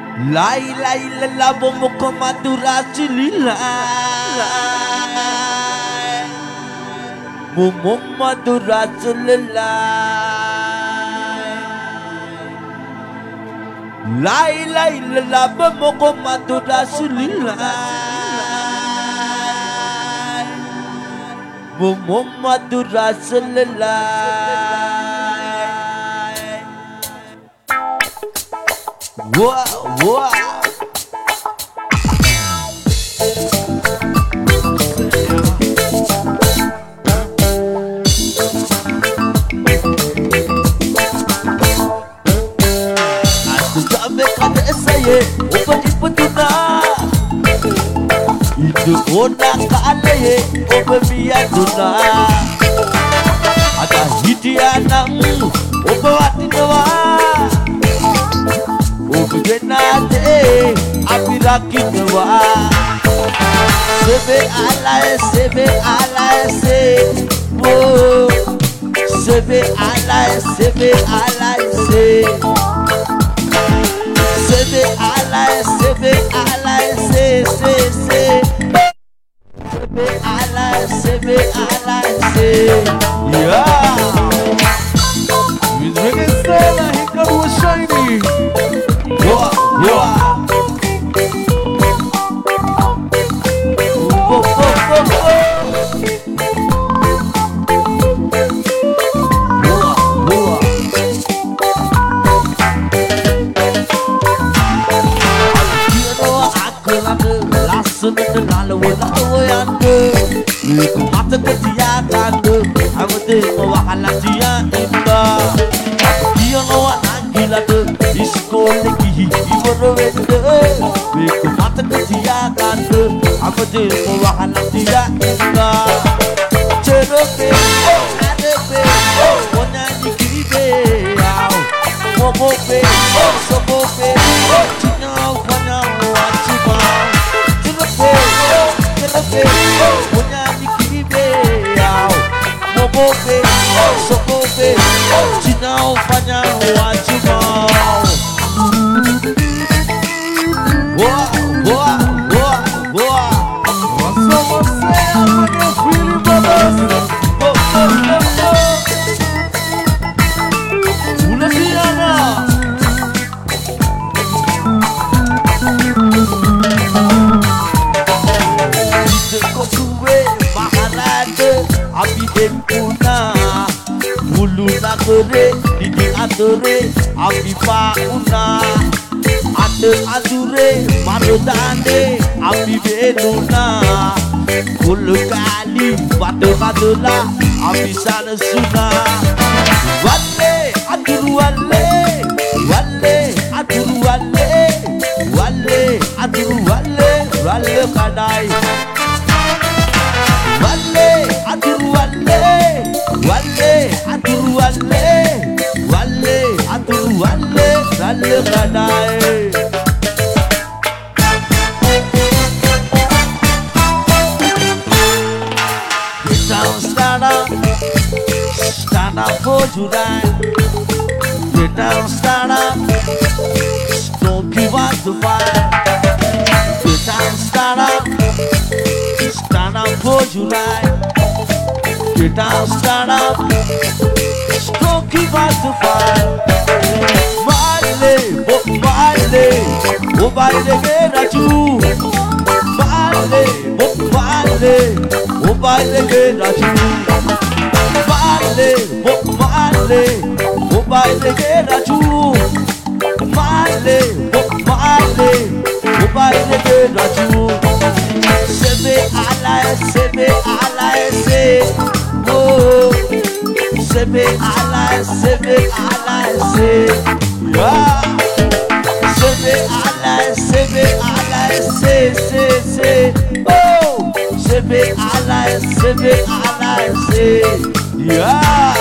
La ilaha illallah Muhammadur Rasulullah Muhammadur Rasulullah La ilaha illallah Muhammadur Rasulullah Muhammadur Rasulullah Wow, wow. Aku sampai kata saya, obat dipetuna. Itu onak kalaya, obat biaduna. Ada hidianamu, obat dinawa. Obigenade, abirakinewa. Sebe alae, oh. Sebe alae, se. Sebe alae, se. Sebe alae, se. Yeah. He's making style, he got was shiny. Whoa, whoa. Whoa, whoa, whoa, whoa. Ku mata ketiakan tu, aku terbawa dia indah. Dia lawan gila tu, iskole ki iborowende. Ku mata ketiakan tu, aku terbawa dia indah. Cerope, adepe, wanani kiribe, mobope, sobope, cina wana wachiba. Cerope, wanani kiribe, mobope, sobope, cina wana wachiba. Didi adore, api pauna. Ade adure, marudane, api beluna. Kulu kali, batu-batulah, api sana suna. Wale, aduru wale, wale, aduru wale, wale, aduru wale, wale kadai. Wale, aduru wale, wale, aduru wale, wale, aduru wale, wale kadai. Stand up for July. Get down, stand up. Don't give up the fight. Get down, stand up. Stand up for July. Get down, stand up. Don't give up the fight. Baile, oh baile, get at you. Baile, oh baile, get at you. Baile, oh baile, get at you. Baile, oh baile, get at you. Sebe alae, se. Oh, sebe alae, se. Yeah. Sebe alae, se. Oh, sebe alae, se. Yeah.